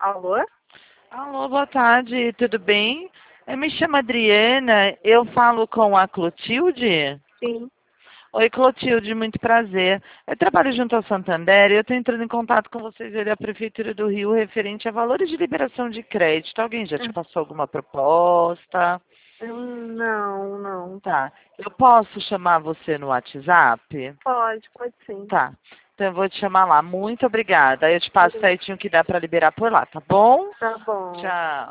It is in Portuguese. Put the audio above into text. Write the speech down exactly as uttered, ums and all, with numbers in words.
Alô? Alô, boa tarde, tudo bem? Eu me chamo Adriana, eu falo com a Clotilde. Sim. Oi, Clotilde, muito prazer. Eu trabalho junto ao Santander e eu estou entrando em contato com vocês e da Prefeitura do Rio referente a valores de liberação de crédito. Alguém já te passou alguma proposta? Hum, Não, não. Tá. Eu posso chamar você no WhatsApp? Pode, pode sim. Tá. Então eu vou te chamar lá. Muito obrigada. Aí eu te passo certinho o que dá para liberar por lá, tá bom? Tá bom. Tchau.